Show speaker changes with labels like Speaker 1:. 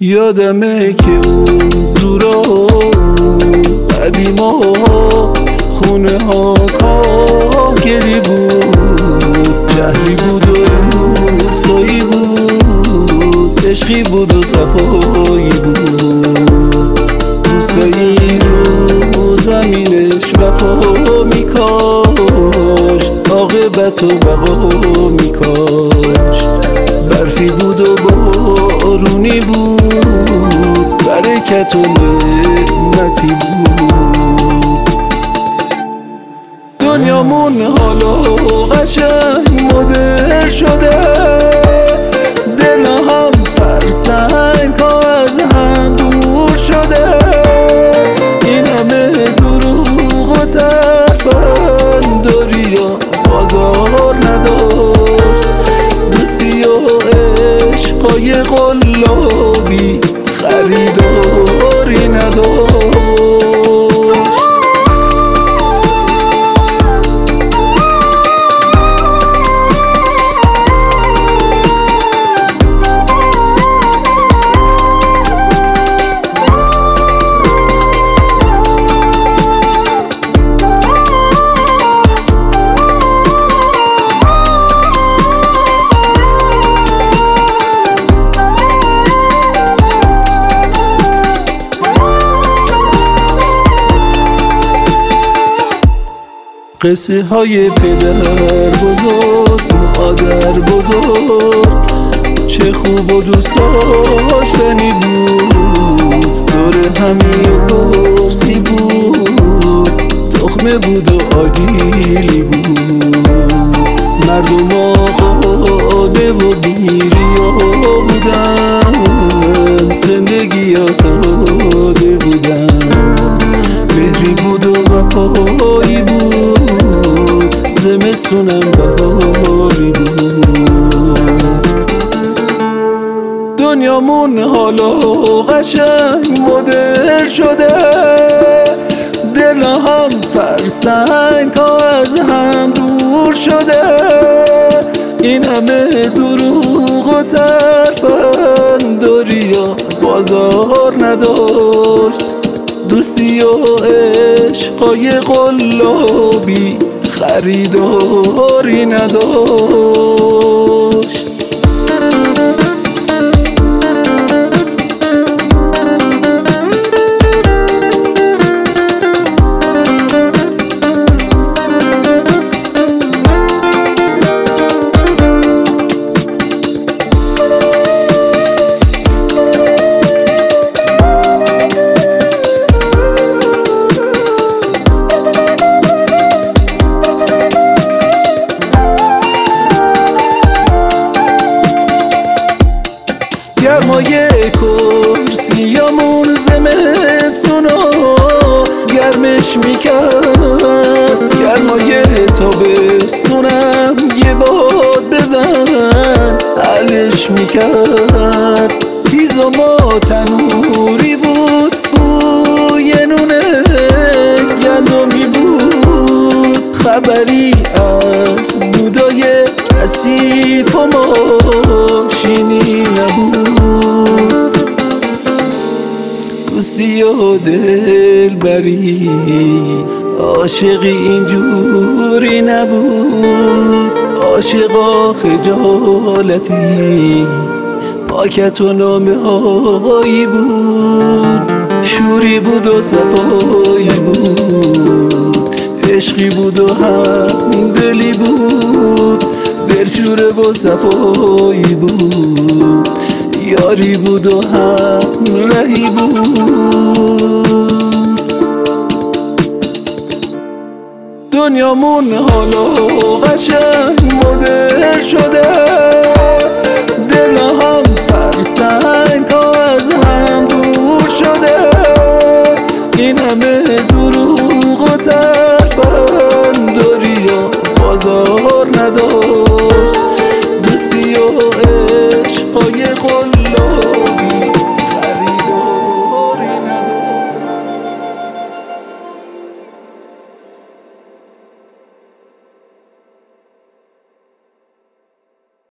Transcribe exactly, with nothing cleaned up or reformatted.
Speaker 1: یادمه که اون دورا قدیما خونه ها کاهگلی بود، جهلی بود و روستایی بود، عشقی بود و صفایی بود. روستایی رو زمینش وفا میکاشت، عاقبت و بقا میکاشت. برفی بود و بارونی بود، برکت و نعمتی بود. دنیامون حالا قشنگ مدر شده، دل هم فرسنگ ها از هم دور شده. این همه دروغ و تفنداری ها بازار نداشت، دوستی و عشقای قلابی خریداری نداشت. قصه های پدر بزرگ، مادر بزرگ، چه خوب و دوست داشتنی بود. دور همی و کرسی بود، تخمه بود و آگیلی بود. مردم آقاده و بیریا بودن، زندگی ها ساده بودن. مهری بود و وفایی بود، زمستونم بهاری بود. دنیامون حالا قشنگ مدر شده، دل هم فرسنگ ها از هم دور شده. این همه دروغ و تفنداری ها بازار نداشت، دوستی و عشقای قلابی خریداری نداشت. گرمای کرسیامون زمستونا گرمش میکرد، گرمای تابستونم یه باد بزن حلش میکرد. هیز و ما تنوری بود، بوی نونه گندمی بود، خبری از دودای کثیف و ماشینی نبود. دوستی و دلبری عاشقی اینجوری نبود. عاشقا خجالتی پاکت و نامه هایی بود. شوری بود و صفایی بود، عشقی بود و هم دلی بود. دلشوره و صفایی بود، یاری بود و هم رهی بود. دنیامون حالا قشنگ مدر شده، دل هم فرسنگ ها از هم دور شده. این همه دروغ و تفنداری ها بازار نداشت، دوستی و عشقای